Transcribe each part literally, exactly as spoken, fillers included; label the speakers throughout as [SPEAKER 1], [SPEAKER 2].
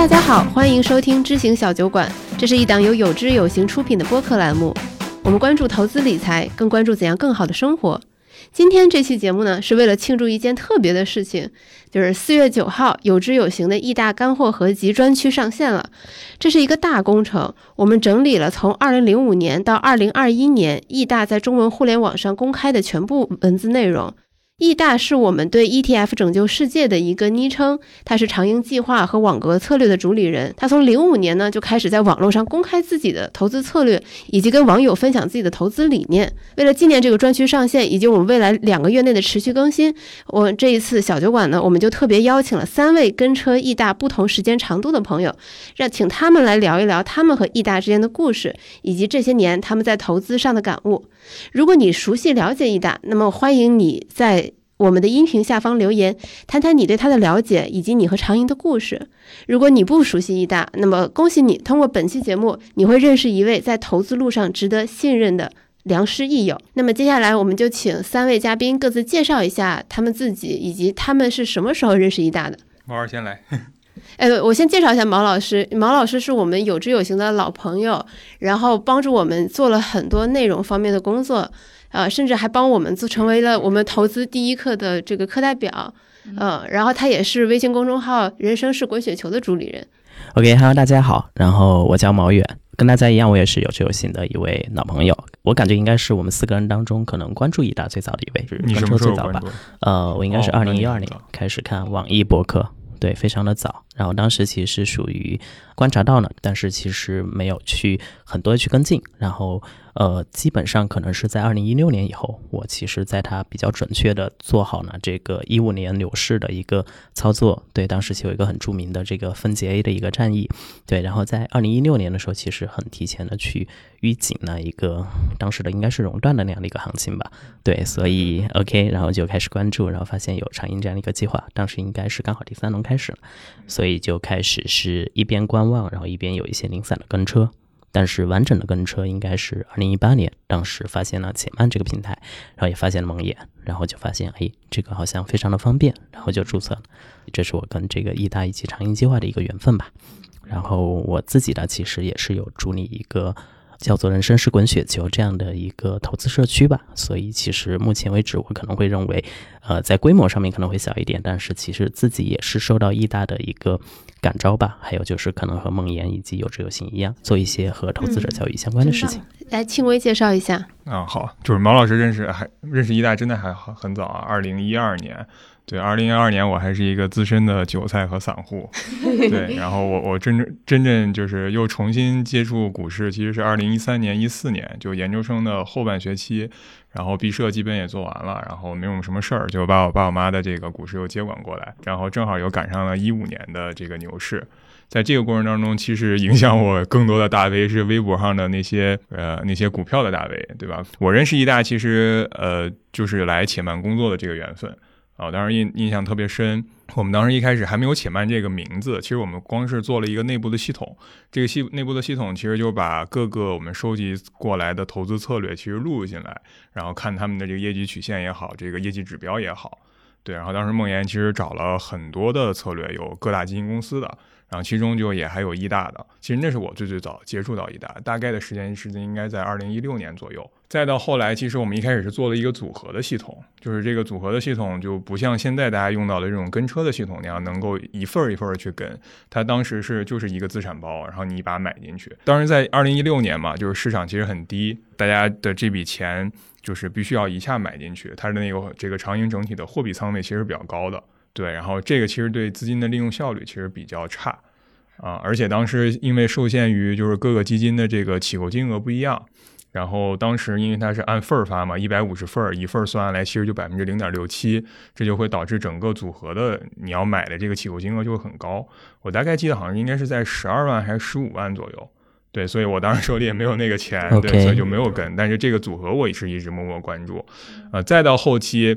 [SPEAKER 1] 大家好，欢迎收听知行小酒馆，这是一档由有知有行出品的播客栏目。我们关注投资理财，更关注怎样更好的生活。今天这期节目呢，是为了庆祝一件特别的事情，就是四月九号，有知有行的易大干货合集专区上线了。这是一个大工程，我们整理了从二零零五年到二零二一年易大在中文互联网上公开的全部文字内容。易大是我们对 E T F 拯救世界的一个昵称，他是长盈计划和网格策略的主理人。他从零五年呢就开始在网络上公开自己的投资策略，以及跟网友分享自己的投资理念。为了纪念这个专区上线，以及我们未来两个月内的持续更新，我这一次小酒馆呢，我们就特别邀请了三位跟车易大不同时间长度的朋友，让请他们来聊一聊他们和易大之间的故事，以及这些年他们在投资上的感悟。如果你熟悉了解易大，那么欢迎你在我们的音频下方留言，谈谈你对他的了解以及你和长盈的故事。如果你不熟悉易大，那么恭喜你，通过本期节目你会认识一位在投资路上值得信任的良师益友。那么接下来我们就请三位嘉宾各自介绍一下他们自己，以及他们是什么时候认识易大的。
[SPEAKER 2] 毛老师先来。
[SPEAKER 1] 哎，我先介绍一下毛老师。毛老师是我们有知有行的老朋友，然后帮助我们做了很多内容方面的工作，呃，甚至还帮我们做成为了我们投资第一课的这个课代表，呃，然后他也是微信公众号人生是滚雪球的主理人。
[SPEAKER 3] OK，Hello， 大家好，然后我叫毛远，跟大家一样，我也是有知有行的一位老朋友。我感觉应该是我们四个人当中可能关注易大最早的一位，
[SPEAKER 2] 你什么时候关注？
[SPEAKER 3] 呃，我应该是二零一二年开始看网易博客。对，非常的早，然后当时其实是属于观察到呢，但是其实没有去很多的去跟进，然后呃，基本上可能是在二零一六年以后，我其实在它比较准确的做好呢这个一五年牛市的一个操作。对，当时有一个很著名的这个分解 A 的一个战役，对，然后在二零一六年的时候，其实很提前的去预警了一个当时的应该是熔断的那样的一个行情吧。对，所以 OK， 然后就开始关注，然后发现有长盈这样的一个计划，当时应该是刚好第三轮开始了，所以就开始是一边观望，然后一边有一些零散的跟车。但是完整的跟车应该是二零一八年，当时发现了且慢这个平台，然后也发现了梦魇，然后就发现哎，这个好像非常的方便，然后就注册了。这是我跟这个易大以及长盈计划的一个缘分吧。然后我自己呢，其实也是有主理一个叫做人生是滚雪球这样的一个投资社区吧，所以其实目前为止我可能会认为呃，在规模上面可能会小一点，但是其实自己也是受到易大的一个感召吧，还有就是可能和梦魇以及有知有行一样，做一些和投资者教育相关的事情。
[SPEAKER 1] 嗯、来，庆微介绍一下。
[SPEAKER 2] 啊，好，就是毛老师认识还认识易大真的还很早啊，二零一二年。对，二零一二年我还是一个资深的韭菜和散户，对，然后我我真正真正就是又重新接触股市，其实是二零一三年、一四年，就研究生的后半学期，然后毕设基本也做完了，然后没有什么事儿，就把我爸我妈的这个股市又接管过来，然后正好又赶上了一五年的这个牛市。在这个过程当中，其实影响我更多的大 V 是微博上的那些呃那些股票的大 V， 对吧？我认识易大其实呃就是来且慢工作的这个缘分。啊，当时印印象特别深。我们当时一开始还没有且慢这个名字，其实我们光是做了一个内部的系统。这个系内部的系统其实就把各个我们收集过来的投资策略其实录入进来，然后看他们的这个业绩曲线也好，这个业绩指标也好。对，然后当时梦魇其实找了很多的策略，有各大基金公司的，然后其中就也还有易大的。其实那是我最最早接触到易大，大概的时间时间应该在二零一六年左右。再到后来，其实我们一开始是做了一个组合的系统，就是这个组合的系统就不像现在大家用到的这种跟车的系统那样能够一份一份去跟，它当时是就是一个资产包，然后你把它买进去。当时在二零一六年嘛，就是市场其实很低，大家的这笔钱就是必须要一下买进去，它的那个这个长盈整体的货币仓位其实比较高的，对，然后这个其实对资金的利用效率其实比较差啊，而且当时因为受限于就是各个基金的这个起购金额不一样。然后当时因为它是按份发嘛，一百五十份，一份算下来其实就百分之零点六七，这就会导致整个组合的你要买的这个起购金额就会很高。我大概记得好像应该是在十二万还是十五万左右。对，所以我当时手里也没有那个钱，
[SPEAKER 3] okay.
[SPEAKER 2] 对，所以就没有跟。但是这个组合我也是一直默默关注。呃，再到后期，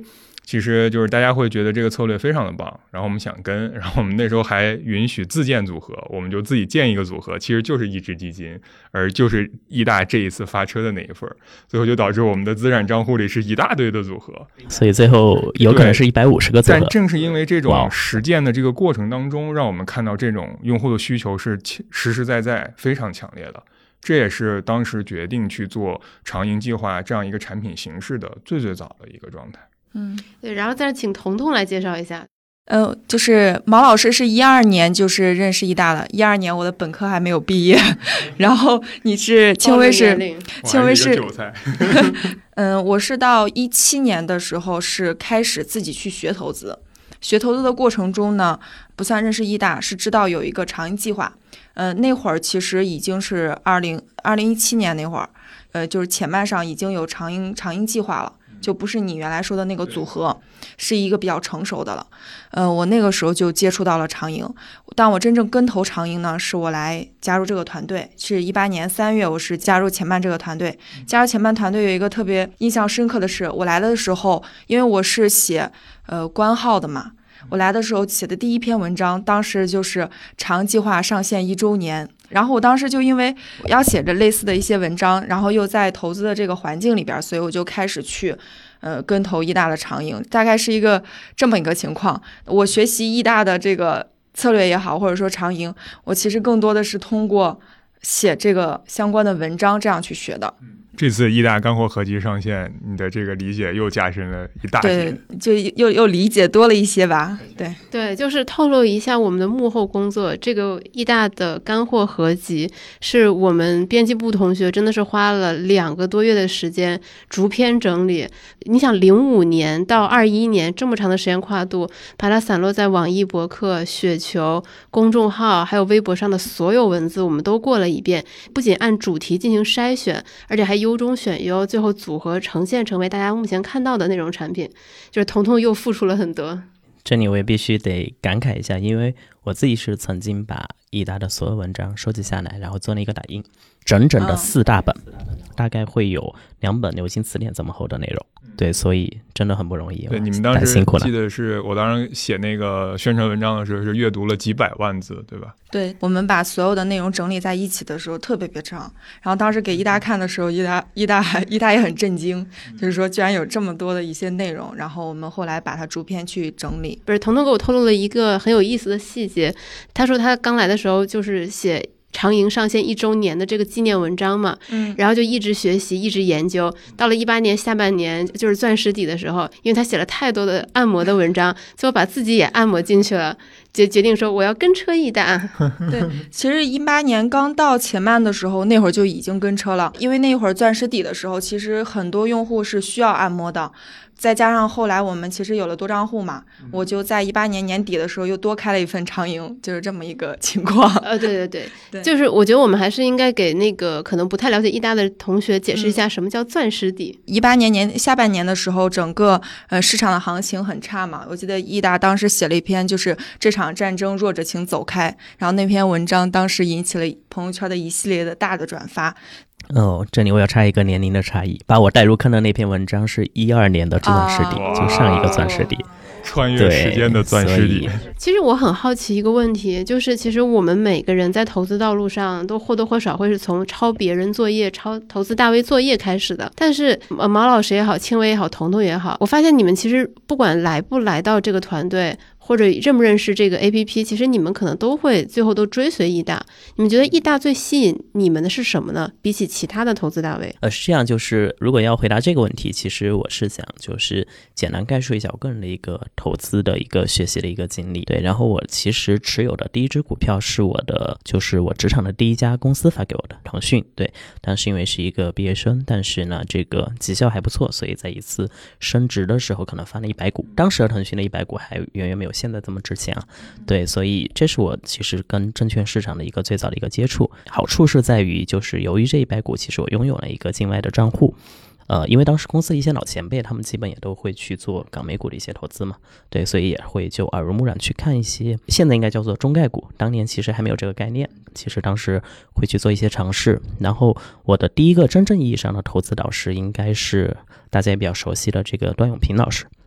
[SPEAKER 2] 其实就是大家会觉得这个策略非常的棒，然后我们想跟，然后我们那时候还允许自建组合，我们就自己建一个组合，其实就是一只基金，而就是易大这一次发车的那一份，最后就导致我们的资产账户里是一大堆的组合，
[SPEAKER 3] 所以最后有可能是一百五十个组合。
[SPEAKER 2] 但正是因为这种实践的这个过程当中，让我们看到这种用户的需求是实实在在非常强烈的。这也是当时决定去做长盈计划这样一个产品形式的最最早的一个状态。
[SPEAKER 1] 嗯，对，然后再请彤彤来介绍一下。
[SPEAKER 4] 呃，就是毛老师是一二年就是认识易大的，一二年我的本科还没有毕业，然后你是庆微是庆微是
[SPEAKER 2] 韭菜。
[SPEAKER 4] 嗯，我是到一七年的时候是开始自己去学投资，学投资的过程中呢，不算认识易大，是知道有一个长盈计划。呃，那会儿其实已经是二零二零一七年那会儿，呃，就是前半上已经有长盈长盈计划了。就不是你原来说的那个组合，是一个比较成熟的了。呃，我那个时候就接触到了长盈，但我真正跟投长盈呢，是我来加入这个团队，是一八年三月，我是加入前半这个团队。加入前半团队有一个特别印象深刻的是，我来的时候，因为我是写呃官号的嘛。我来的时候写的第一篇文章，当时就是长盈计划上线一周年，然后我当时就因为要写着类似的一些文章，然后又在投资的这个环境里边，所以我就开始去呃跟投易大的长盈，大概是一个这么一个情况。我学习易大的这个策略也好，或者说长盈，我其实更多的是通过写这个相关的文章这样去学的。
[SPEAKER 2] 这次易大干货合集上线，你的这个理解又加深了一大截，
[SPEAKER 4] 对，就又又理解多了一些吧。对
[SPEAKER 1] 对，就是透露一下我们的幕后工作。这个易大的干货合集是我们编辑部同学真的是花了两个多月的时间逐篇整理。你想，零五年到二一年这么长的时间跨度，把它散落在网易博客、雪球公众号还有微博上的所有文字，我们都过了一遍，不仅按主题进行筛选，而且还优中选优，最后组合呈现成为大家目前看到的那种产品。就是彤彤又付出了很多。
[SPEAKER 3] 这里我也必须得感慨一下，因为我自己是曾经把易大的所有文章收集下来，然后做了一个打印，整整的四大本，嗯、大概会有两本流行词典这么厚的内容。对，所以真的很不容易。
[SPEAKER 2] 对，你们当时记得是我当时写那个宣传文章的时候，是阅读了几百万字，对吧？
[SPEAKER 4] 对，我们把所有的内容整理在一起的时候特别别长，然后当时给易大看的时候，易大易大易大也很震惊，就是说居然有这么多的一些内容，然后我们后来把它逐篇去整理。
[SPEAKER 1] 不是，彤彤给我透露了一个很有意思的细节，他说他刚来的时候就是写长盈上线一周年的这个纪念文章嘛，
[SPEAKER 4] 嗯，
[SPEAKER 1] 然后就一直学习，一直研究，到了一八年下半年，就是钻石底的时候，因为他写了太多的按摩的文章，最后把自己也按摩进去了，决决定说我要跟车易大。
[SPEAKER 4] 对，其实一八年刚到前半的时候，那会儿就已经跟车了，因为那会儿钻石底的时候，其实很多用户是需要按摩的。再加上后来我们其实有了多账户嘛，我就在一八年年底的时候又多开了一份长盈，就是这么一个情况。
[SPEAKER 1] 呃，对对 对, 对，就是我觉得我们还是应该给那个可能不太了解易大的同学解释一下什么叫钻石底。
[SPEAKER 4] 一八年年下半年的时候，整个呃市场的行情很差嘛，我记得易大当时写了一篇就是这场战争弱者请走开，然后那篇文章当时引起了朋友圈的一系列的大的转发。
[SPEAKER 3] 哦，这里我要插一个年龄的差异，把我带入坑的那篇文章是一二年的钻石底，就上一个钻石底，
[SPEAKER 2] 穿越时间的钻石底。
[SPEAKER 1] 其实我很好奇一个问题，就是其实我们每个人在投资道路上都或多或少会是从抄别人作业、抄投资大 V 作业开始的。但是呃，毛老师也好，庆微也好，彤彤也好，我发现你们其实不管来不来到这个团队，或者认不认识这个 A P P， 其实你们可能都会最后都追随易大。你们觉得易大最吸引你们的是什么呢？比起其他的投资大 V？
[SPEAKER 3] 呃，是这样，就是如果要回答这个问题，其实我是想就是简单概述一下我个人的一个投资的一个学习的一个经历。对，然后我其实持有的第一只股票是我的，就是我职场的第一家公司发给我的腾讯。对，但是因为是一个毕业生，但是呢这个绩效还不错，所以在一次升职的时候可能发了一百股，当时的腾讯的一百股还远远没有现在这么值钱啊。对，所以这是我其实跟证券市场的一个最早的一个接触。好处是在于就是由于这一百股其实我拥有了一个境外的账户，呃，因为当时公司的一些老前辈他们基本也都会去做港美股的一些投资嘛，对，所以也会就耳濡目染去看一些现在应该叫做中概股，当年其实还没有这个概念，其实当时会去做一些尝试。然后我的第一个真正意义上的投资导师应该是大家也比较熟悉的这个段永平老师。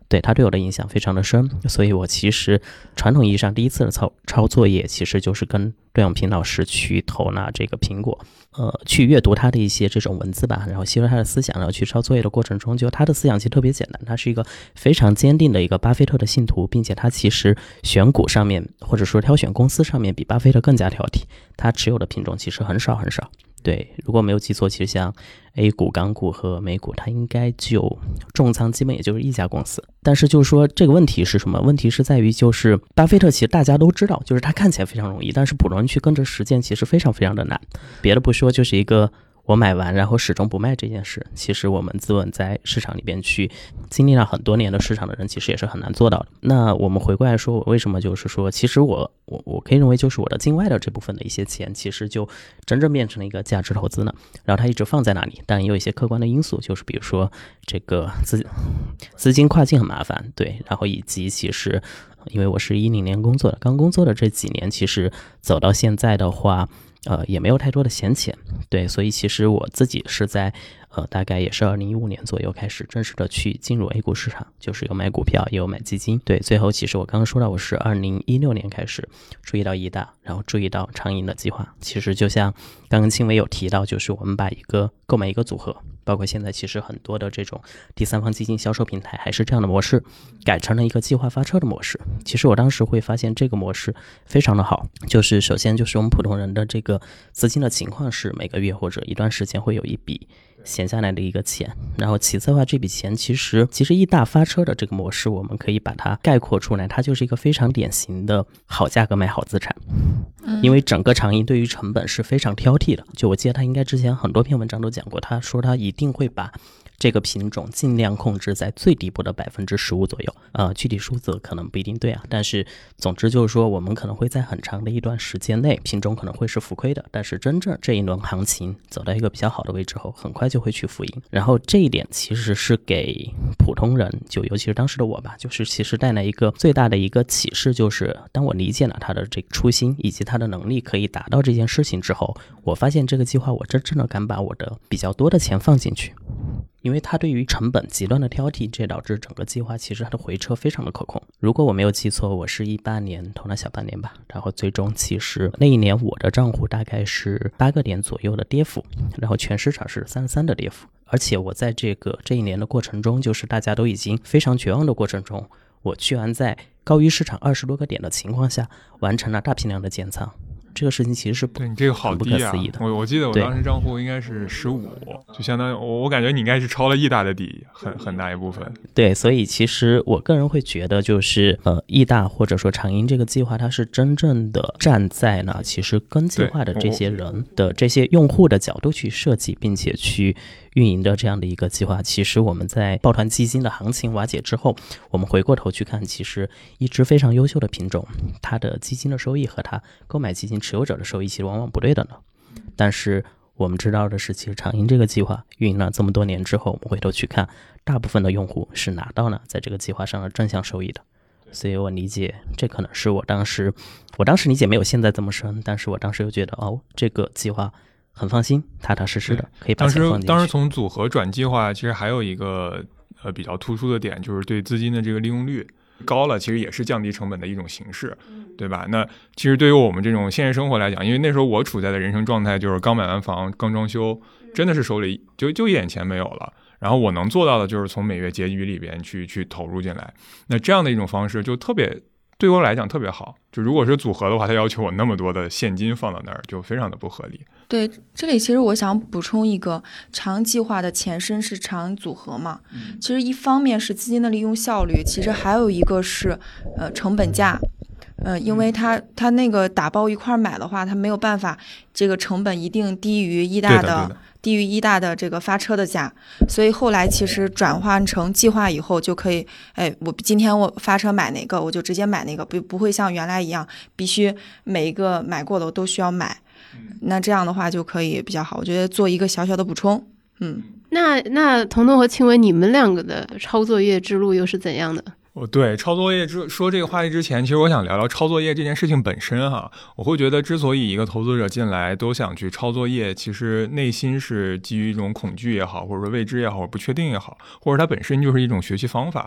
[SPEAKER 3] 对它对我的影响非常的深，所以我其实传统意义上第一次的抄抄作业，其实就是跟段永平老师去投拿这个苹果，呃，去阅读他的一些这种文字吧，然后吸收他的思想，然后去抄作业的过程中，就他的思想其实特别简单，他是一个非常坚定的一个巴菲特的信徒，并且他其实选股上面或者说挑选公司上面比巴菲特更加挑剔，他持有的品种其实很少很少。对，如果没有记错，其实像 A 股、港股和美股，它应该就重仓基本也就是一家公司。但是就是说这个问题是什么？问题是在于就是巴菲特其实大家都知道，就是他看起来非常容易，但是普通人去跟着实践其实非常非常的难。别的不说，就是一个我买完然后始终不卖这件事，其实我们资本在市场里边去经历了很多年的市场的人，其实也是很难做到的。那我们回过来说，我为什么就是说，其实我我我可以认为，就是我的境外的这部分的一些钱，其实就真正变成了一个价值投资呢。然后它一直放在那里，但也有一些客观的因素，就是比如说这个资资金跨境很麻烦，对，然后以及其实因为我是一零年工作的，刚工作的这几年，其实走到现在的话。呃，也没有太多的闲钱，对，所以其实我自己是在呃，大概也是二零一五年左右开始正式的去进入 A 股市场，就是有买股票，也有买基金，对，最后其实我刚刚说到我是二零一六年开始注意到易大，然后注意到长盈的计划，其实就像刚刚青伟有提到，就是我们把一个购买一个组合，包括现在其实很多的这种第三方基金销售平台还是这样的模式，改成了一个计划发车的模式。其实我当时会发现这个模式非常的好，就是首先就是我们普通人的这个资金的情况是每个月或者一段时间会有一笔闲下来的一个钱，然后其次的话，这笔钱其实其实易大发车的这个模式，我们可以把它概括出来，它就是一个非常典型的好价格买好资产。因为整个长盈对于成本是非常挑剔的，就我记得他应该之前很多篇文章都讲过，他说他一定会把这个品种尽量控制在最底部的百分之十五左右，呃，具体数字可能不一定对啊，但是总之就是说，我们可能会在很长的一段时间内，品种可能会是浮亏的，但是真正这一轮行情走到一个比较好的位置后，很快就会去浮盈。然后这一点其实是给普通人，就尤其是当时的我吧，就是其实带来一个最大的一个启示，就是当我理解了他的这个初心以及他的能力可以达到这件事情之后，我发现这个计划我真正的敢把我的比较多的钱放进去。因为它对于成本极端的挑剔，这导致整个计划其实它的回撤非常的可控。如果我没有记错，我是一八年投了小半年吧，然后最终其实那一年我的账户大概是八个点左右的跌幅，然后全市场是三十三的跌幅。而且我在这个这一年的过程中，就是大家都已经非常绝望的过程中，我居然在高于市场二十多个点的情况下，完成了大批量的减仓。这个事情其实是不
[SPEAKER 2] 对你这个好低啊！我我记得我当时账户应该是十五，就相当于我我感觉你应该是超了易大的底，很很大一部分。
[SPEAKER 3] 对，所以其实我个人会觉得，就是呃，易大或者说长盈这个计划，它是真正的站在呢，其实跟计划的这些人的这些用户的角度去设计，并且去运营的这样的一个计划。其实我们在抱团基金的行情瓦解之后，我们回过头去看，其实一只非常优秀的品种，它的基金的收益和它购买基金持有者的收益其实往往不对的呢。但是我们知道的是，其实长盈这个计划运营了这么多年之后，我们回头去看，大部分的用户是拿到了在这个计划上的正向收益的。所以我理解，这可能是我当时我当时理解没有现在这么深，但是我当时又觉得哦，这个计划很放心，踏踏实实的可以把钱放进去。
[SPEAKER 2] 当时当时从组合转计划，其实还有一个呃比较突出的点，就是对资金的这个利用率高了，其实也是降低成本的一种形式，对吧？那其实对于我们这种现实生活来讲，因为那时候我处在的人生状态就是刚买完房，刚装修，真的是手里就就一点钱没有了。然后我能做到的就是从每月结余里边去去投入进来，那这样的一种方式就特别对我来讲特别好。就如果是组合的话，它要求我那么多的现金放到那儿，就非常的不合理。
[SPEAKER 4] 对，这里其实我想补充一个，长计划的前身是长组合嘛。其实一方面是资金的利用效率，其实还有一个是呃成本价。呃，因为它它那个打包一块买的话，它没有办法，这个成本一定低于易大的低于易大的这个发车的价，所以后来其实转换成计划以后就可以，哎，我今天我发车买哪个，我就直接买哪个，不不会像原来一样必须每一个买过的我都需要买，那这样的话就可以比较好。我觉得做一个小小的补充，嗯，
[SPEAKER 1] 那那彤彤和青伟，你们两个的抄作业之路又是怎样的？
[SPEAKER 2] 哦，对，抄作业之说这个话题之前，其实我想聊聊抄作业这件事情本身哈。我会觉得，之所以一个投资者进来都想去抄作业，其实内心是基于一种恐惧也好，或者说未知也好，或者不确定也好，或者它本身就是一种学习方法。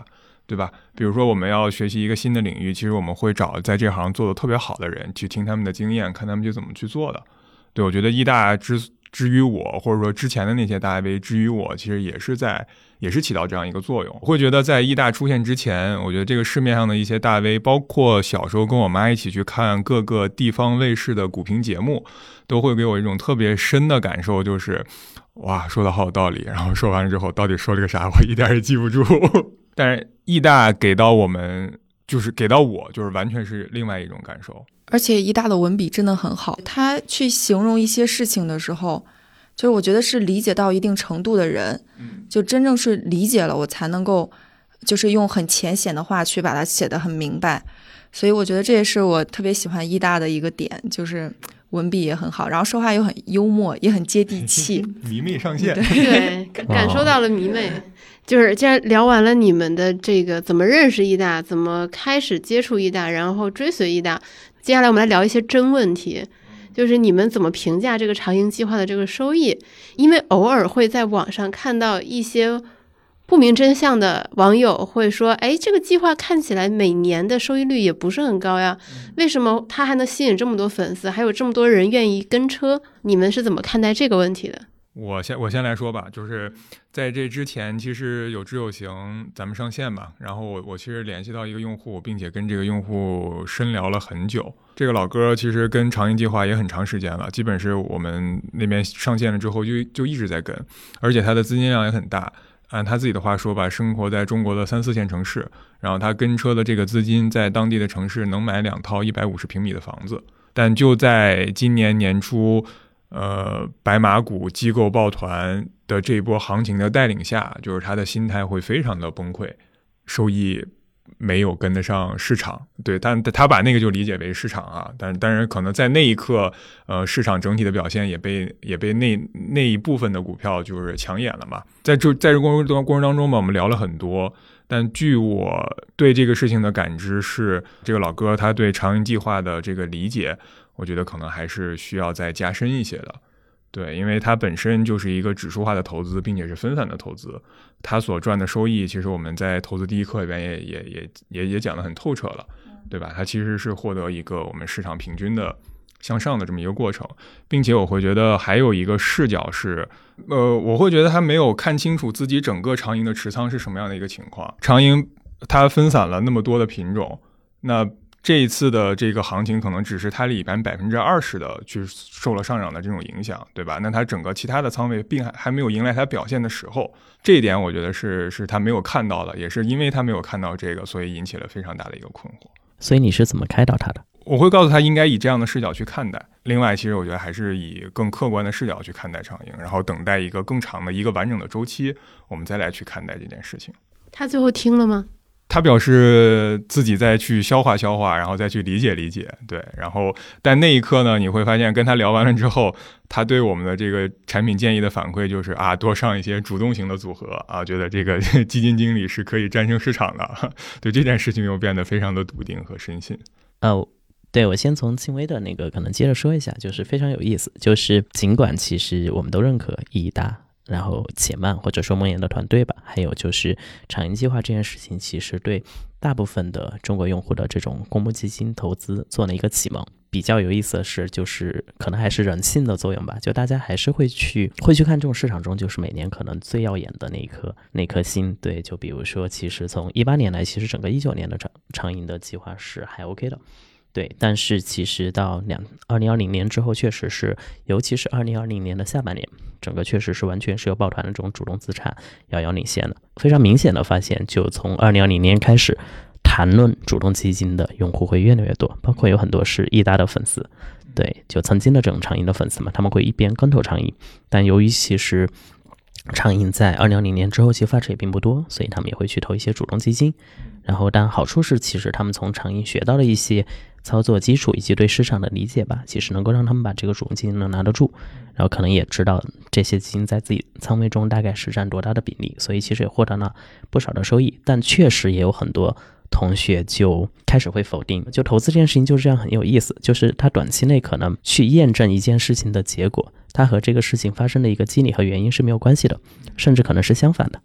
[SPEAKER 2] 对吧？比如说我们要学习一个新的领域，其实我们会找在这行做的特别好的人去听他们的经验，看他们就怎么去做的。对，我觉得医大之之于我，或者说之前的那些大 V 之于我，其实也是在也是起到这样一个作用。我会觉得在医大出现之前，我觉得这个市面上的一些大 V， 包括小时候跟我妈一起去看各个地方卫视的股评节目，都会给我一种特别深的感受，就是哇，说的好有道理，然后说完了之后到底说了个啥，我一点也记不住。但是医大给到我们，就是给到我，就是完全是另外一种感受。
[SPEAKER 4] 而且医大的文笔真的很好，他去形容一些事情的时候，就是我觉得是理解到一定程度的人，就真正是理解了，我才能够就是用很浅显的话去把它写得很明白。所以我觉得这也是我特别喜欢医大的一个点，就是文笔也很好，然后说话又很幽默，也很接地气。
[SPEAKER 2] 迷妹上线。
[SPEAKER 1] 对，感受到了迷妹。就是既然聊完了你们的这个怎么认识医大，怎么开始接触医大，然后追随医大，接下来我们来聊一些真问题，就是你们怎么评价这个长营计划的这个收益？因为偶尔会在网上看到一些不明真相的网友会说，哎，这个计划看起来每年的收益率也不是很高呀，为什么它还能吸引这么多粉丝，还有这么多人愿意跟车？你们是怎么看待这个问题的？
[SPEAKER 2] 我先我先来说吧，就是在这之前，其实有知有行，咱们上线吧。然后我我其实联系到一个用户，并且跟这个用户深聊了很久。这个老哥其实跟长营计划也很长时间了，基本是我们那边上线了之后就就一直在跟，而且他的资金量也很大。按他自己的话说吧，生活在中国的三四线城市，然后他跟车的这个资金在当地的城市能买两套一百五十平米的房子。但就在今年年初，呃，白马股机构抱团的这一波行情的带领下，就是他的心态会非常的崩溃，收益没有跟得上市场。对，但他把那个就理解为市场啊，但但是可能在那一刻，呃，市场整体的表现也被也被那那一部分的股票就是抢眼了嘛。在这在这过程过程当中嘛，我们聊了很多。但据我对这个事情的感知是，这个老哥他对长营计划的这个理解，我觉得可能还是需要再加深一些的。对，因为它本身就是一个指数化的投资，并且是分散的投资，它所赚的收益，其实我们在投资第一课里边也也也也也讲得很透彻了，对吧？它其实是获得一个我们市场平均的向上的这么一个过程，并且我会觉得还有一个视角是，呃，我会觉得他没有看清楚自己整个长营的持仓是什么样的一个情况。长营它分散了那么多的品种，那这一次的这个行情可能只是它里边百分之二十的去受了上涨的这种影响，对吧？那它整个其他的仓位并还还没有迎来它表现的时候，这一点我觉得是是他没有看到的，也是因为他没有看到这个，所以引起了非常大的一个困惑。
[SPEAKER 3] 所以你是怎么开导他的？
[SPEAKER 2] 我会告诉他应该以这样的视角去看待。另外，其实我觉得还是以更客观的视角去看待长营，然后等待一个更长的一个完整的周期，我们再来去看待这件事情。
[SPEAKER 1] 他最后听了吗？
[SPEAKER 2] 他表示自己再去消化消化，然后再去理解理解。对，然后但那一刻呢，你会发现跟他聊完了之后，他对我们的这个产品建议的反馈就是啊，多上一些主动型的组合啊，觉得这个基金经理是可以战胜市场的。对这件事情又变得非常的笃定和深信。
[SPEAKER 3] 呃，对，我先从轻微的那个可能接着说一下，就是非常有意思，就是尽管其实我们都认可医大，然后且慢或者说梦魇的团队吧，还有就是长营计划这件事情，其实对大部分的中国用户的这种公募基金投资做了一个启蒙。比较有意思的是，就是可能还是人性的作用吧，就大家还是会去会去看这种市场中就是每年可能最耀眼的那一颗那颗星。对，就比如说其实从一八年来，其实整个一九年的长长营的计划是还 OK 的。对，但是其实到两二零二零年之后，确实是，尤其是二零二零年的下半年，整个确实是完全是由抱团的这种主动资产遥遥领先的。非常明显的发现，就从二零二零年开始，谈论主动基金的用户会越来越多，包括有很多是医大的粉丝，对，就曾经的这种长营的粉丝嘛，他们会一边跟投长营，但由于其实长营在二零二零年之后其实发展也并不多，所以他们也会去投一些主动基金。然后但好处是，其实他们从长营学到了一些操作基础以及对市场的理解吧，其实能够让他们把这个主动基金能拿得住，然后可能也知道这些基金在自己仓位中大概是占多大的比例，所以其实也获得了不少的收益。但确实也有很多同学就开始会否定，就投资这件事情就是这样，很有意思，就是他短期内可能去验证一件事情的结果，它和这个事情发生的一个机理和原因是没有关系的，甚至可能是相反的。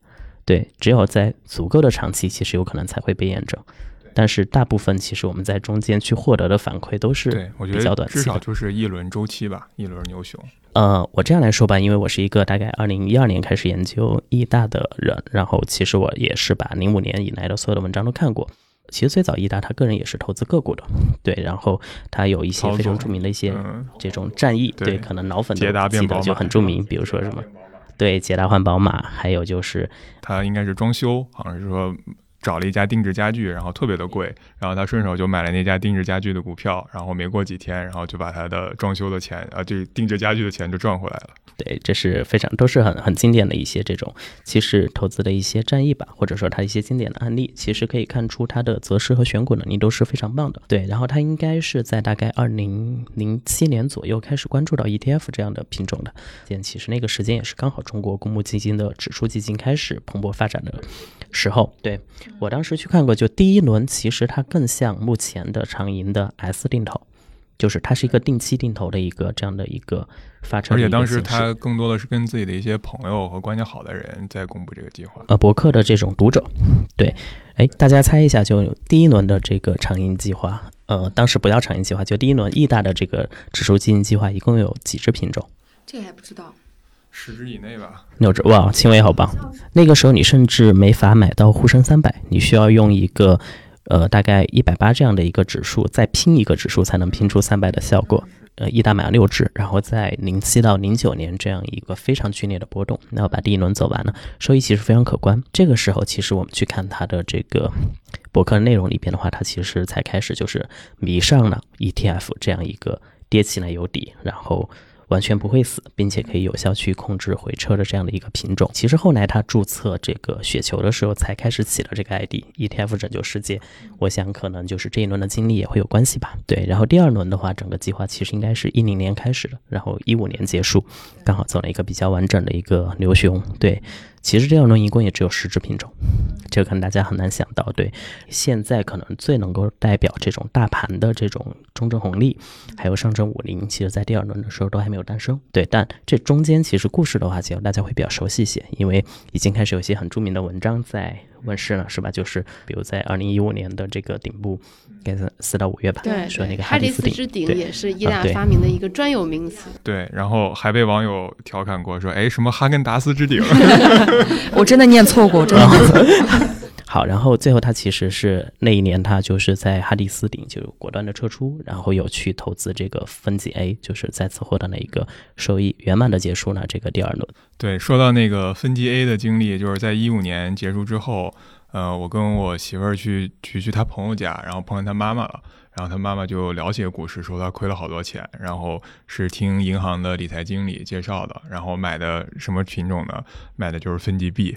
[SPEAKER 3] 对，只有在足够的长期，其实有可能才会被验证。但是大部分其实我们在中间去获得的反馈都是比较短期的，
[SPEAKER 2] 至少就是一轮周期吧，一轮牛熊。
[SPEAKER 3] 呃，我这样来说吧，因为我是一个大概二零一二年开始研究易大的人，然后其实我也是把零五年以来的所有的文章都看过。其实最早易大他个人也是投资个股的，对，然后他有一些非常著名的一些这种战役，对，可能脑粉都记得就很著名，比如说什么，对，捷达换宝马，还有就是
[SPEAKER 2] 他应该是装修，好像是说找了一家定制家具，然后特别的贵，然后他顺手就买了那家定制家具的股票，然后没过几天，然后就把他的装修的钱啊，这定制家具的钱就赚回来了。
[SPEAKER 3] 对，这是非常都是很很经典的一些这种其实投资的一些战役吧，或者说他一些经典的案例，其实可以看出他的择时和选股能力都是非常棒的。对，然后他应该是在大概二零零七年左右开始关注到 E T F 这样的品种的，其实那个时间也是刚好中国公募基金的指数基金开始蓬勃发展的时候。对，我当时去看过，就第一轮其实它更像目前的长盈的 S 定投，就是它是一个定期定投的一个这样的一个发成的一个形式。
[SPEAKER 2] 而且当时他更多的是跟自己的一些朋友和关系好的人在公布这个计划。
[SPEAKER 3] 呃，博客的这种读者，对，哎，大家猜一下，就第一轮的这个长盈计划，呃，当时不叫长盈计划，就第一轮易大的这个指数基金计划，一共有几只品种？
[SPEAKER 4] 这个还不知道。
[SPEAKER 2] 十只以内吧，
[SPEAKER 3] 六只，哇，青伟好棒！那个时候你甚至没法买到沪深三百，你需要用一个呃大概一百八这样的一个指数，再拼一个指数才能拼出三百的效果。呃，易大买了六只，然后在零七到零九年这样一个非常剧烈的波动，然后把第一轮走完了，收益其实非常可观。这个时候，其实我们去看它的这个博客内容里边的话，它其实才开始就是迷上了 E T F 这样一个跌起来有底，然后完全不会死，并且可以有效去控制回撤的这样的一个品种。其实后来他注册这个雪球的时候才开始起了这个 I D E T F 拯救世界，我想可能就是这一轮的经历也会有关系吧。对，然后第二轮的话，整个计划其实应该是一零年开始的，然后一五年结束，刚好走了一个比较完整的一个牛熊。对，其实这二轮一共也只有十只品种，这个可能大家很难想到。对，现在可能最能够代表这种大盘的这种中证红利还有上证五零，其实在第二轮的时候都还没有诞生。对，但这中间其实故事的话，其实大家会比较熟悉一些，因为已经开始有一些很著名的文章在问世了，是吧？就是比如在二零一五年的这个顶部，应该是四到五月吧，
[SPEAKER 1] 对，
[SPEAKER 3] 说那个
[SPEAKER 1] 哈迪斯之顶也是易大发明的一个专有名词。
[SPEAKER 2] 对，然后还被网友调侃过说，哎，什么哈根达斯之顶？
[SPEAKER 4] 我真的念错过，真的念错过。
[SPEAKER 3] 好，然后最后他其实是那一年他就是在哈迪斯顶就果断的撤出，然后有去投资这个分级 A， 就是再次获得了一个收益，圆满的结束了这个第二轮。
[SPEAKER 2] 对，说到那个分级 A 的经历，就是在一五年结束之后，呃，我跟我媳妇儿去去去她朋友家，然后碰见她妈妈了，然后她妈妈就了解股市，说她亏了好多钱，然后是听银行的理财经理介绍的，然后买的什么品种呢？买的就是分级 B。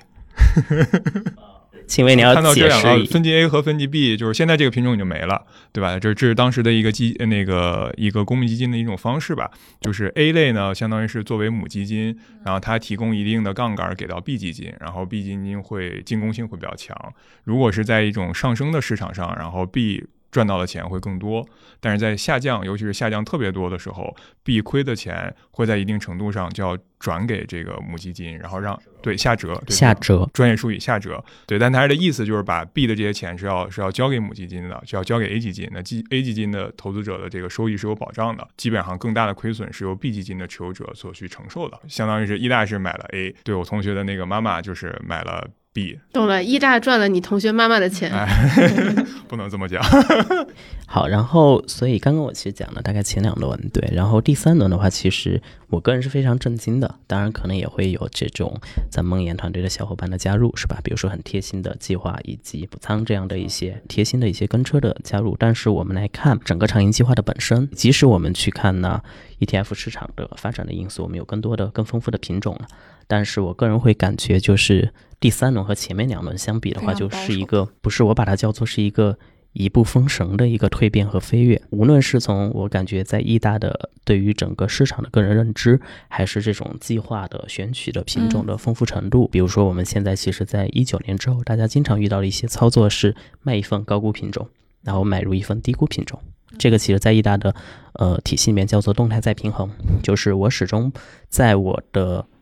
[SPEAKER 3] 请问你要
[SPEAKER 2] 看到这两
[SPEAKER 3] 解释
[SPEAKER 2] 个分级 A 和分级 B， 就是现在这个品种已经没了，对吧？这这是当时的一个基那个一个公募基金的一种方式吧。就是 A 类呢，相当于是作为母基金，然后它提供一定的杠杆给到 B 基金，然后 B 基金会进攻性会比较强。如果是在一种上升的市场上，然后 B赚到的钱会更多，但是在下降，尤其是下降特别多的时候 ，B 亏的钱会在一定程度上就要转给这个母基金，然后让对下折，对
[SPEAKER 3] 下折，
[SPEAKER 2] 专业术语下折，对，但他的意思就是把 B 的这些钱是要是要交给母基金的，是要交给 A 基金，那 A 基金的投资者的这个收益是有保障的，基本上更大的亏损是由 B 基金的持有者所去承受的，相当于是易大是买了 A， 对我同学的那个妈妈就是买了B，
[SPEAKER 1] 懂了，易大赚了你同学妈妈的钱，
[SPEAKER 2] 哎、不能这么讲。
[SPEAKER 3] 好，然后所以刚刚我其实讲了大概前两轮，对，然后第三轮的话，其实我个人是非常震惊的，当然可能也会有这种咱梦岩团队的小伙伴的加入，是吧？比如说很贴心的计划以及补仓这样的一些贴心的一些跟车的加入，但是我们来看整个长盈计划的本身，即使我们去看呢 E T F 市场的发展的因素，我们有更多的更丰富的品种了，但是我个人会感觉就是第三轮和前面两轮相比的话，就是一个不是我把它叫做是一个一步封神的一个蜕变和飞跃，无论是从我感觉在易大的对于整个市场的个人认知，还是这种计划的选取的品种的丰富程度、嗯、比如说我们现在其实在一九年之后，大家经常遇到的一些操作是卖一份高估品种，然后买入一份低估品种，这个其实在易大的呃体系里面叫做动态再平衡，就是我始终在我的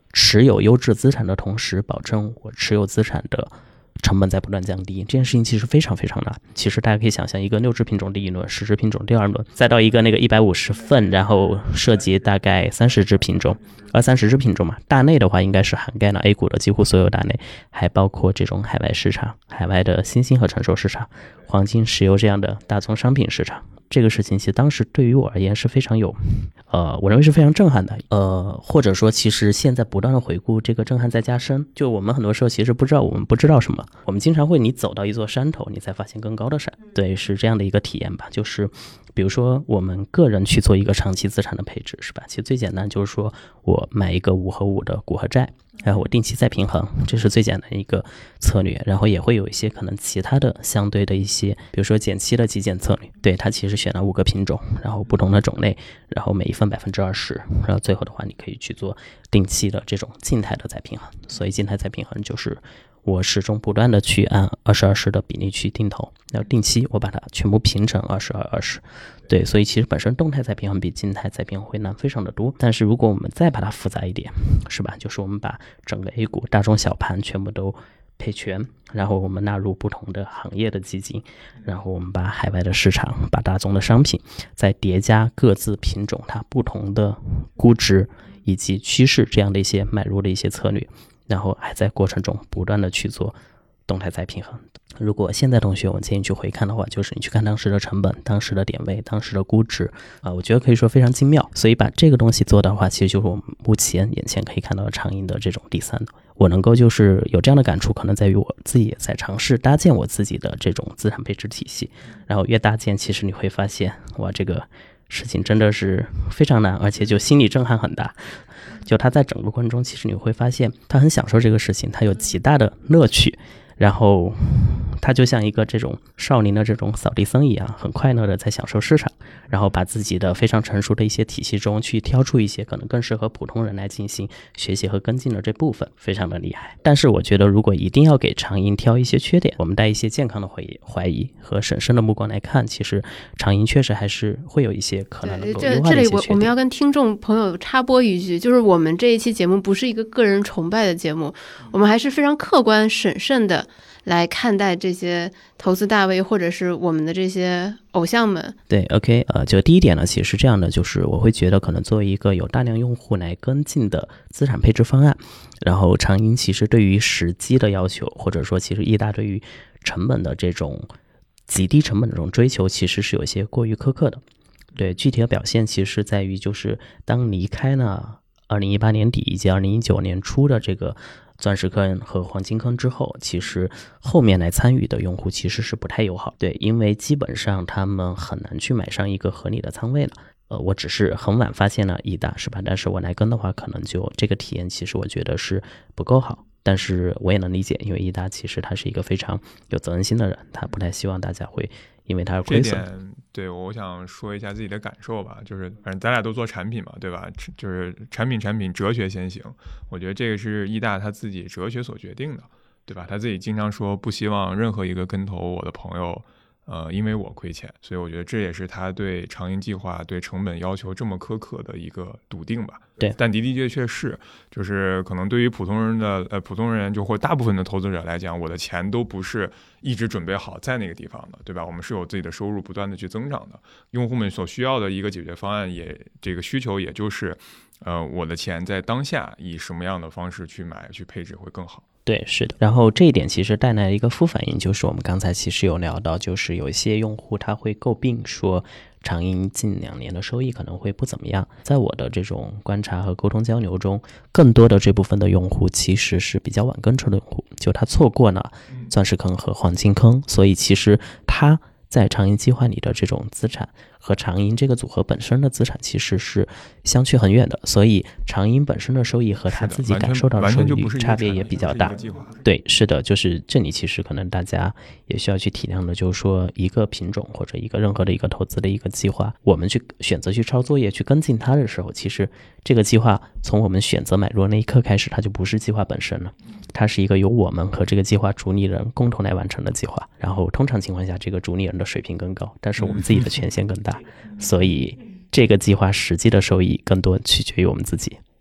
[SPEAKER 3] 持有优质资产的同时，保证我持有资产的成本在不断降低，这件事情其实非常非常难。其实大家可以想象，一个六只品种第一轮，十只品种第二轮，再到一个那个一百五十份，然后涉及大概三十只品种，二三十只品种嘛。大类的话，应该是涵盖了 A 股的几乎所有大类，还包括这种海外市场、海外的新兴和成熟市场、黄金、石油这样的大宗商品市场。这个事情其实当时对于我而言是非常有，呃，我认为是非常震撼的，呃，或者说其实现在不断的回顾，这个震撼在加深。就我们很多时候其实不知道我们不知道什么，我们经常会你走到一座山头，你才发现更高的山，对，是这样的一个体验吧。就是比如说我们个人去做一个长期资产的配置，是吧？其实最简单就是说我买一个五和五的股和债，然后我定期再平衡，这是最简单的一个策略。然后也会有一些可能其他的相对的一些，比如说减期的极简策略，对，它其实选了五个品种，然后不同的种类，然后每一份百分之二十，然后最后的话你可以去做定期的这种静态的再平衡。所以静态再平衡就是我始终不断的去按二十二十的比例去定投，然后定期我把它全部平成二十二二十。对，所以其实本身动态再平衡比静态再平衡会难非常的多。但是如果我们再把它复杂一点，是吧？就是我们把整个 A 股大中小盘全部都配全，然后我们纳入不同的行业的基金，然后我们把海外的市场、把大宗的商品再叠加各自品种它不同的估值以及趋势这样的一些买入的一些策略，然后还在过程中不断的去做动态再平衡。如果现在同学我建议去回看的话，就是你去看当时的成本、当时的点位、当时的估值啊、呃，我觉得可以说非常精妙。所以把这个东西做的话，其实就是我们目前眼前可以看到的长盈的这种第三的。我能够就是有这样的感触，可能在于我自己也在尝试搭建我自己的这种资产配置体系，然后越搭建，其实你会发现，哇，这个事情真的是非常难，而且就心理震撼很大。就他在整个过程中，其实你会发现他很享受这个事情，他有极大的乐趣，然后他就像一个这种少林的这种扫地僧一样，很快乐的在享受市场，然后把自己的非常成熟的一些体系中去挑出一些可能更适合普通人来进行学习和跟进的这部分，非常的厉害。但是我觉得如果一定要给长盈挑一些缺点，我们带一些健康的怀疑怀疑和审慎的目光来看，其实长盈确实还是会有一些可能能够优化的一些缺点。
[SPEAKER 1] 这里我我们要跟听众朋友插播一句，就是我们这一期节目不是一个个人崇拜的节目，我们还是非常客观审慎的来看待这些投资大 V 或者是我们的这些偶像们。
[SPEAKER 3] 对 OK 呃，就第一点呢，其实是这样的，就是我会觉得可能作为一个有大量用户来跟进的资产配置方案，然后长盈其实对于时机的要求，或者说其实易大对于成本的这种极低成本的这种追求，其实是有一些过于苛刻的。对，具体的表现其实是在于就是当离开了二零一八年底以及二零一九年初的这个钻石坑和黄金坑之后，其实后面来参与的用户其实是不太友好。对，因为基本上他们很难去买上一个合理的仓位了。呃，我只是很晚发现了易大，是吧？但是我来跟的话，可能就这个体验其实我觉得是不够好。但是我也能理解，因为易大其实他是一个非常有责任心的人，他不太希望大家会因为他而亏损。
[SPEAKER 2] 对，我想说一下自己的感受吧，就是反正咱俩都做产品嘛，对吧？就是产品产品哲学先行，我觉得这个是易大他自己哲学所决定的，对吧？他自己经常说不希望任何一个跟投我的朋友呃，因为我亏钱，所以我觉得这也是他对长盈计划对成本要求这么苛刻的一个笃定吧。
[SPEAKER 3] 对，
[SPEAKER 2] 但的的确确是，就是可能对于普通人的呃普通人就或大部分的投资者来讲，我的钱都不是一直准备好在那个地方的，对吧？我们是有自己的收入不断的去增长的，用户们所需要的一个解决方案也这个需求也就是，呃，我的钱在当下以什么样的方式去买去配置会更好。
[SPEAKER 3] 对，是的。然后这一点其实带来一个负反应，就是我们刚才其实有聊到，就是有一些用户他会诟病说长盈近两年的收益可能会不怎么样。在我的这种观察和沟通交流中，更多的这部分的用户其实是比较晚跟车的用户，就他错过了钻石坑和黄金坑，所以其实他在长盈计划里的这种资产和长盈这个组合本身的资产其实是相去很远的，所以长盈本身的收益和他自己感受到的收益差别也比较大。对，是的，就是这里其实可能大家也需要去体谅的，就是说一个品种或者一个任何的一个投资的一个计划，我们去选择去抄作业去跟进它的时候，其实这个计划从我们选择买入那一刻开始，它就不是计划本身了，它是一个由我们和这个计划主理人共同来完成的计划。然后通常情况下，这个主理人的水平更高，但是我们自己的权限更大，所以这个计划实际的收益更多取决于我们自己。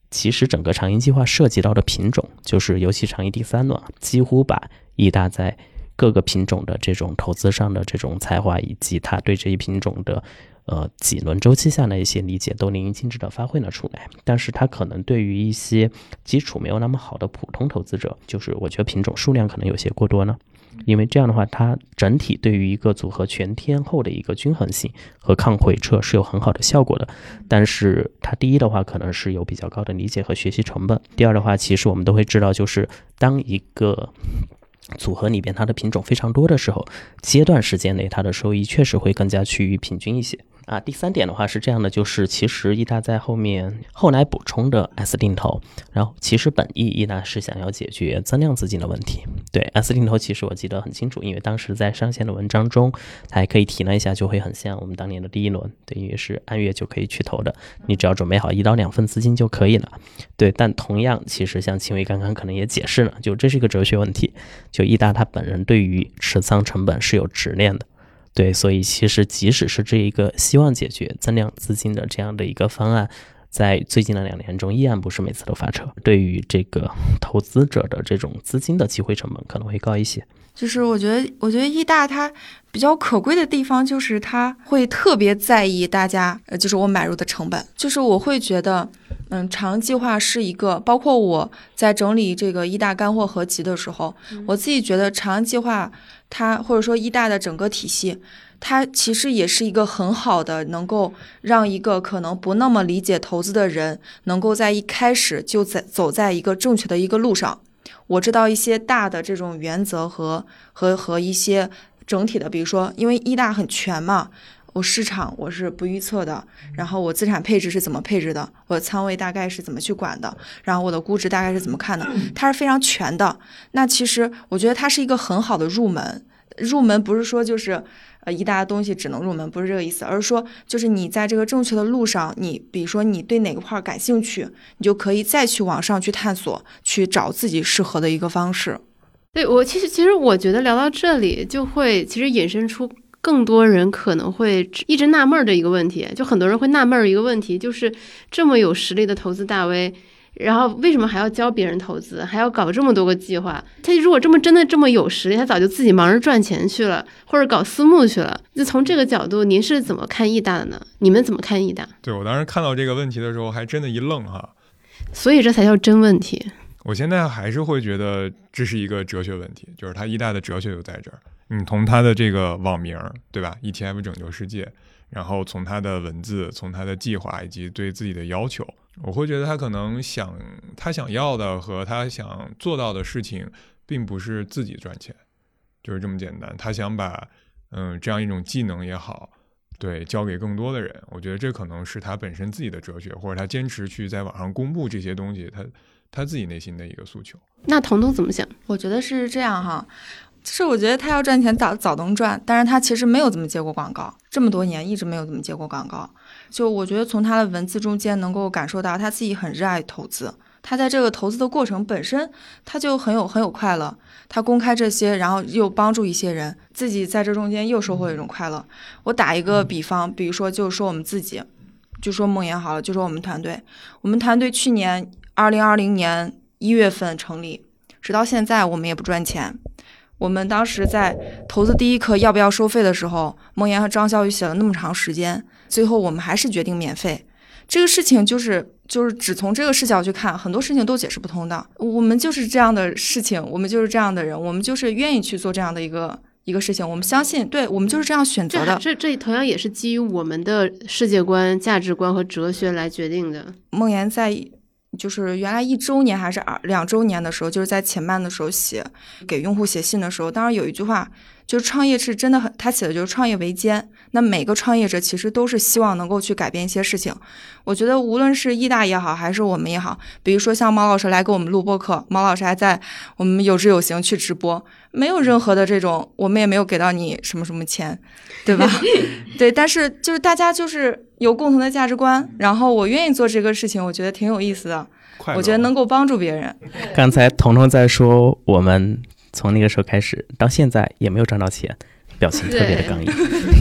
[SPEAKER 3] 其实整个长盈计划涉及到的品种，就是尤其长盈第三轮，几乎把易大在各个品种的这种投资上的这种才华，以及他对这一品种的呃几轮周期下的一些理解，都淋漓尽致的发挥了出来。但是他可能对于一些基础没有那么好的普通投资者，就是我觉得品种数量可能有些过多呢。因为这样的话，它整体对于一个组合全天候的一个均衡性和抗回撤是有很好的效果的。但是它第一的话，可能是有比较高的理解和学习成本；第二的话，其实我们都会知道，就是当一个组合里边它的品种非常多的时候，阶段时间内它的收益确实会更加趋于平均一些。啊，第三点的话是这样的，就是其实易大在后面后来补充的 S 定投，然后其实本意易大是想要解决增量资金的问题。对 S 定投其实我记得很清楚，因为当时在上线的文章中还可以提了一下，就会很像我们当年的第一轮，对，因为是按月就可以去投的，你只要准备好一到两份资金就可以了。对，但同样其实像秦伟刚刚可能也解释了，就这是一个哲学问题，就易大他本人对于持仓成本是有执念的。对，所以其实即使是这一个希望解决增量资金的这样的一个方案，在最近的两年中依然不是每次都发车，对于这个投资者的这种资金的机会成本可能会高一些。
[SPEAKER 4] 就是我觉得我觉得易大它比较可贵的地方，就是它会特别在意大家呃，就是我买入的成本。就是我会觉得嗯，长计划是一个，包括我在整理这个易大干货合集的时候、嗯、我自己觉得长计划它或者说易大的整个体系，它其实也是一个很好的能够让一个可能不那么理解投资的人能够在一开始就在走在一个正确的一个路上。我知道一些大的这种原则和和和一些整体的，比如说因为易大很全嘛，我市场我是不预测的，然后我资产配置是怎么配置的，我的仓位大概是怎么去管的，然后我的估值大概是怎么看的，它是非常全的。那其实我觉得它是一个很好的入门，入门不是说就是呃一大东西只能入门，不是这个意思，而是说就是你在这个正确的路上，你比如说你对哪个块感兴趣，你就可以再去往上去探索，去找自己适合的一个方式。
[SPEAKER 1] 对，我其实其实我觉得聊到这里就会其实引申出更多人可能会一直纳闷的一个问题，就很多人会纳闷一个问题，就是这么有实力的投资大 V， 然后为什么还要教别人投资，还要搞这么多个计划？他如果这么真的这么有实力，他早就自己忙着赚钱去了，或者搞私募去了。就从这个角度，您是怎么看易大的呢？你们怎么看易大？
[SPEAKER 2] 对，我当时看到这个问题的时候，还真的一愣哈。
[SPEAKER 1] 所以这才叫真问题。
[SPEAKER 2] 我现在还是会觉得这是一个哲学问题，就是它易大的哲学就在这儿。你从它的这个网名，对吧 ？E T F 拯救世界，然后从它的文字，从它的计划以及对自己的要求，我会觉得他可能想他想要的和他想做到的事情，并不是自己赚钱，就是这么简单。他想把嗯这样一种技能也好，对，交给更多的人。我觉得这可能是他本身自己的哲学，或者他坚持去在网上公布这些东西，他他自己内心的一个诉求。
[SPEAKER 1] 那彤彤怎么想？
[SPEAKER 4] 我觉得是这样哈。就是我觉得他要赚钱早早能赚，但是他其实没有怎么接过广告，这么多年一直没有怎么接过广告。就我觉得从他的文字中间能够感受到他自己很热爱投资，他在这个投资的过程本身他就很有很有快乐，他公开这些，然后又帮助一些人，自己在这中间又收获一种快乐。我打一个比方，比如说就说我们自己，就说梦妍好了，就说我们团队，我们团队去年二零二零年一月份成立，直到现在我们也不赚钱。我们当时在投资第一课要不要收费的时候，梦妍和张小雨写了那么长时间，最后我们还是决定免费。这个事情就是就是只从这个视角去看，很多事情都解释不通的。我们就是这样的事情，我们就是这样的人，我们就是愿意去做这样的一个一个事情，我们相信，对，我们就是这样选择的。
[SPEAKER 1] 这这同样也是基于我们的世界观、价值观和哲学来决定的。
[SPEAKER 4] 梦妍在就是原来一周年还是两周年的时候，就是在前半的时候写给用户写信的时候，当然有一句话就是创业是真的很，他写的就是创业维艰。那每个创业者其实都是希望能够去改变一些事情。我觉得无论是易大也好，还是我们也好，比如说像毛老师来给我们录播课，毛老师还在我们有知有行去直播，没有任何的这种，我们也没有给到你什么什么钱，对吧？对，但是就是大家就是有共同的价值观，然后我愿意做这个事情，我觉得挺有意思的，我觉得能够帮助别人。
[SPEAKER 3] 刚才彤彤在说我们从那个时候开始到现在也没有赚到钱，表情特别的刚毅。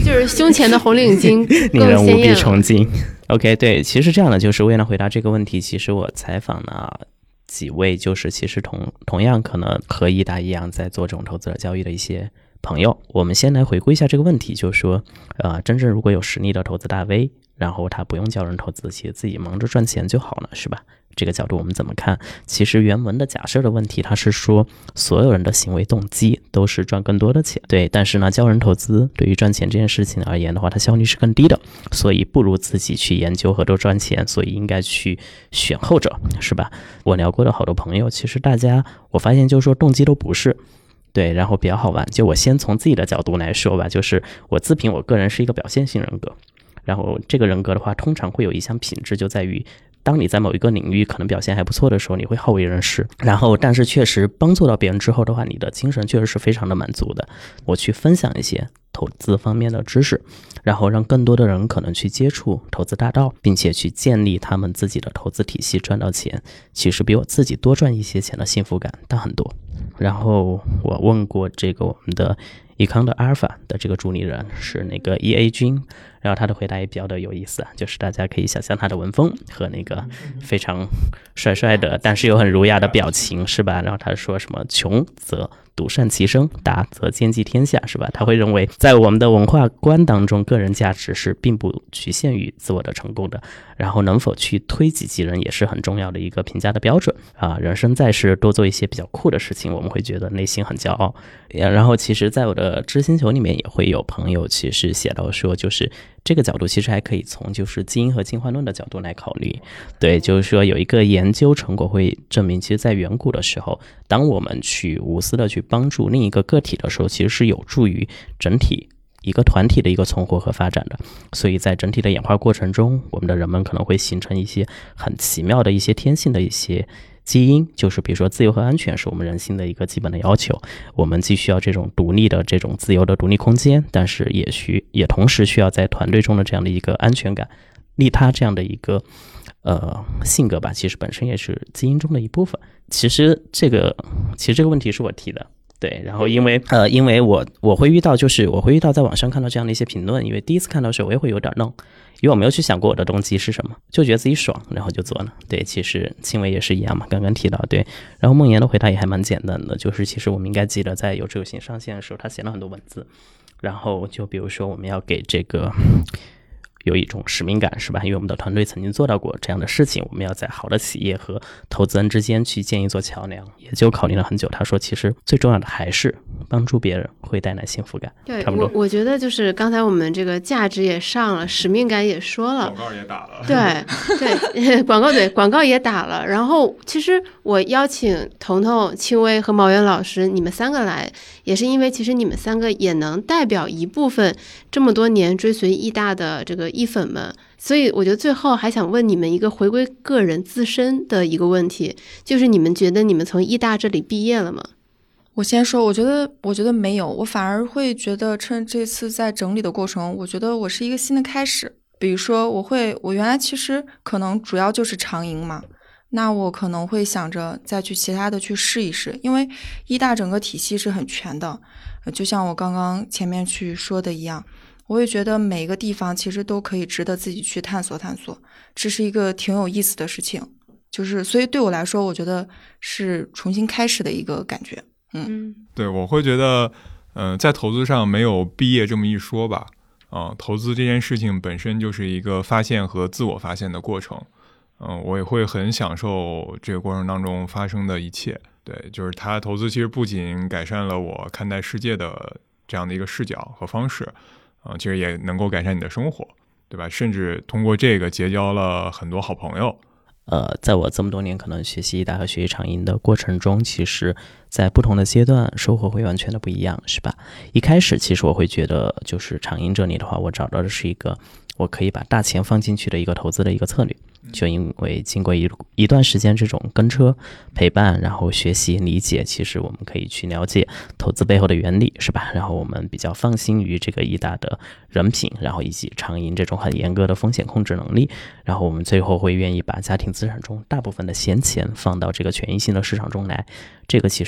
[SPEAKER 1] 就是胸前的红领巾
[SPEAKER 3] 令人无比崇敬。OK， 对，其实这样的，就是为了回答这个问题，其实我采访了几位，就是其实同同样可能和易达一样在做这种投资者交易的一些朋友。我们先来回顾一下这个问题，就是说，呃，真正如果有实力的投资大 V， 然后他不用教人投资，其实自己忙着赚钱就好了，是吧？这个角度我们怎么看？其实原文的假设的问题，它是说所有人的行为动机都是赚更多的钱，对，但是呢，教人投资对于赚钱这件事情而言的话，它效率是更低的，所以不如自己去研究和多赚钱，所以应该去选后者，是吧？我聊过的好多朋友，其实大家我发现就是说动机都不是。对，然后比较好玩，就我先从自己的角度来说吧，就是我自评我个人是一个表现性人格，然后这个人格的话，通常会有一项品质，就在于当你在某一个领域可能表现还不错的时候，你会好为人师，然后但是确实帮助到别人之后的话，你的精神确实是非常的满足的。我去分享一些投资方面的知识，然后让更多的人可能去接触投资大道，并且去建立他们自己的投资体系，赚到钱，其实比我自己多赚一些钱的幸福感大很多。然后我问过这个我们的易康的阿尔法的这个主理人是那个 E A 君，然后他的回答也比较的有意思，就是大家可以想象他的文风和那个非常帅帅的但是又很儒雅的表情，是吧？然后他说什么穷则独善其身，达则兼济天下，是吧？他会认为在我们的文化观当中，个人价值是并不局限于自我的成功的，然后能否去推己及人也是很重要的一个评价的标准啊。人生在世，多做一些比较酷的事情，我们会觉得内心很骄傲。然后其实在我的知星球里面也会有朋友其实写到说，就是这个角度其实还可以从就是基因和进化论的角度来考虑。对，就是说有一个研究成果会证明，其实在远古的时候，当我们去无私的去帮助另一个个体的时候，其实是有助于整体一个团体的一个存活和发展的。所以在整体的演化过程中，我们的人们可能会形成一些很奇妙的一些天性的一些基因，就是比如说自由和安全是我们人性的一个基本的要求，我们既需要这种独立的这种自由的独立空间，但是也需也同时需要在团队中的这样的一个安全感，利他这样的一个呃性格吧，其实本身也是基因中的一部分。其实这个其实这个问题是我提的。对，然后因为呃，因为我我会遇到，就是我会遇到在网上看到这样的一些评论，因为第一次看到的时候我也会有点愣，因为我没有去想过我的动机是什么，就觉得自己爽，然后就做了。对，其实青伟也是一样嘛，刚刚提到对，然后梦妍的回答也还蛮简单的，就是其实我们应该记得在有志有行上线的时候，他写了很多文字，然后就比如说我们要给这个。有一种使命感，是吧？因为我们的团队曾经做到过这样的事情，我们要在好的企业和投资人之间去建一座桥梁，也就考虑了很久。他说其实最重要的还是帮助别人会带来幸福感。
[SPEAKER 1] 对，我我觉得就是刚才我们这个价值也上了，使命感也说了，
[SPEAKER 2] 广告也打了，
[SPEAKER 1] 对对，广告对广告也打了。然后其实我邀请彤彤、青薇和毛源老师你们三个来，也是因为其实你们三个也能代表一部分这么多年追随易大的这个易粉们，所以我觉得最后还想问你们一个回归个人自身的一个问题，就是你们觉得你们从易大这里毕业了吗？
[SPEAKER 4] 我先说，我觉得我觉得没有，我反而会觉得趁这次在整理的过程，我觉得我是一个新的开始。比如说我会我原来其实可能主要就是长盈嘛，那我可能会想着再去其他的去试一试，因为易大整个体系是很全的，就像我刚刚前面去说的一样，我也觉得每个地方其实都可以值得自己去探索探索，这是一个挺有意思的事情，就是所以对我来说，我觉得是重新开始的一个感觉。嗯，
[SPEAKER 2] 对，我会觉得，嗯、呃，在投资上没有毕业这么一说吧，啊、呃，投资这件事情本身就是一个发现和自我发现的过程，嗯、呃，我也会很享受这个过程当中发生的一切。对，就是它投资其实不仅改善了我看待世界的这样的一个视角和方式。啊、呃，其实也能够改善你的生活，对吧？甚至通过这个结交了很多好朋友。
[SPEAKER 3] 呃，在我这么多年可能学习易大和学习长盈的过程中，其实在不同的阶段收获会完全的不一样，是吧？一开始其实我会觉得，就是长盈这里的话，我找到的是一个我可以把大钱放进去的一个投资的一个策略。就因为经过一一段时间这种跟车陪伴，然后学习理解，其实我们可以去了解投资背后的原理，是吧？然后我们比较放心于这个易大的人品，然后以及长盈这种很严格的风险控制能力，然后我们最后会愿意把家庭资产中大部分的闲钱放到这个权益性的市场中来。这个其实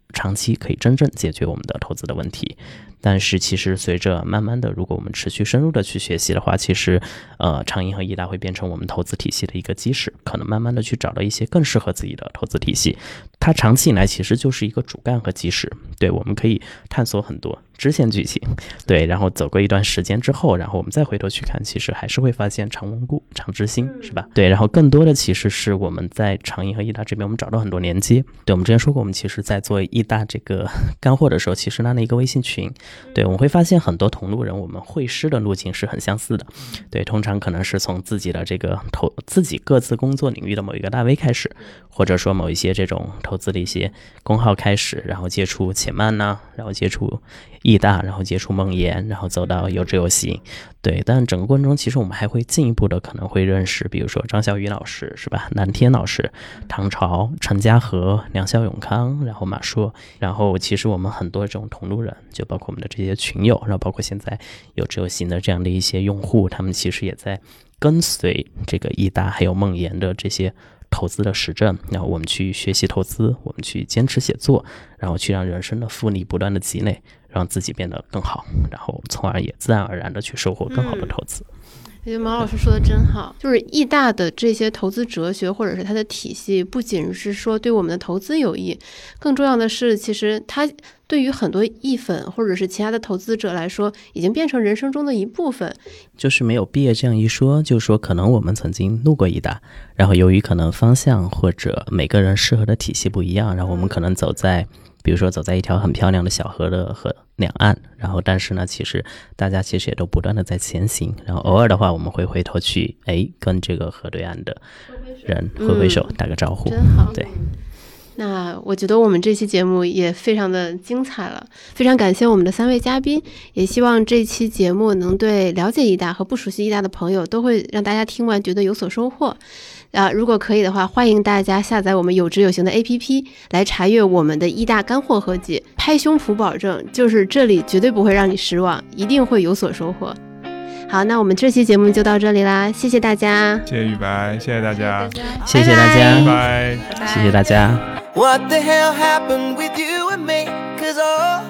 [SPEAKER 3] 长期可以真正解决我们的投资的问题。但是其实随着慢慢的，如果我们持续深入的去学习的话，其实呃长银和易达会变成我们投资体系的一个基石，可能慢慢的去找到一些更适合自己的投资体系。它长期以来其实就是一个主干和基石，对，我们可以探索很多支线剧情，对，然后走过一段时间之后，然后我们再回头去看，其实还是会发现常温故常知新，是吧？对，然后更多的其实是我们在长银和易达这边，我们找到很多连接。对，我们之前说过，我们其实在做易达这个干货的时候，其实拉了一个微信群，对，我们会发现很多同路人，我们会师的路径是很相似的。对，通常可能是从自己的这个投自己各自工作领域的某一个大 V 开始，或者说某一些这种投资的一些公号开始，然后接触且慢呢、啊，然后接触易大，然后接触梦岩，然后走到有知有行。对，但整个过程中其实我们还会进一步的可能会认识，比如说张小雨老师，是吧？南天老师、唐朝、陈家和、梁孝永康，然后马硕，然后其实我们很多这种同路人，就包括我们的这些群友，然后包括现在有知有行的这样的一些用户，他们其实也在跟随这个易大还有梦岩的这些投资的实证，然后我们去学习投资，我们去坚持写作，然后去让人生的复利不断的积累，让自己变得更好，然后从而也自然而然的去收获更好的投资。
[SPEAKER 1] 我觉得毛老师说的真好，就是易大的这些投资哲学或者是它的体系，不仅是说对我们的投资有益，更重要的是其实它对于很多易粉或者是其他的投资者来说，已经变成人生中的一部分。
[SPEAKER 3] 就是没有毕业这样一说，就是说可能我们曾经路过易大，然后由于可能方向或者每个人适合的体系不一样，然后我们可能走在比如说走在一条很漂亮的小河的河两岸，然后但是呢其实大家其实也都不断的在前行，然后偶尔的话我们会回头去哎跟这个河对岸的人挥挥手、嗯、打个招呼。
[SPEAKER 1] 真好。
[SPEAKER 3] 对，
[SPEAKER 1] 那我觉得我们这期节目也非常的精彩了，非常感谢我们的三位嘉宾，也希望这期节目能对了解易大和不熟悉易大的朋友都会让大家听完觉得有所收获。啊，如果可以的话，欢迎大家下载我们有知有行的 A P P 来查阅我们的易大干货合集，拍胸脯保证，就是这里绝对不会让你失望，一定会有所收获。好，那我们这期节目就到这里啦，谢谢大家，
[SPEAKER 2] 谢谢雨白，谢谢大家，
[SPEAKER 3] 谢谢大家，
[SPEAKER 2] 拜拜，
[SPEAKER 3] 谢谢大家。
[SPEAKER 5] What the hell happened with you and me? Cause oh,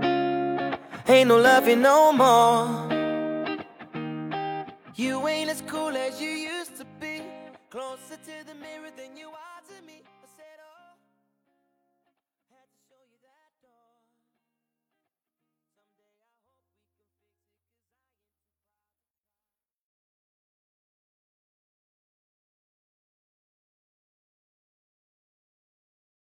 [SPEAKER 5] ain't no loving no more. You ain't as cool as you used to be. Closer to the mirror than you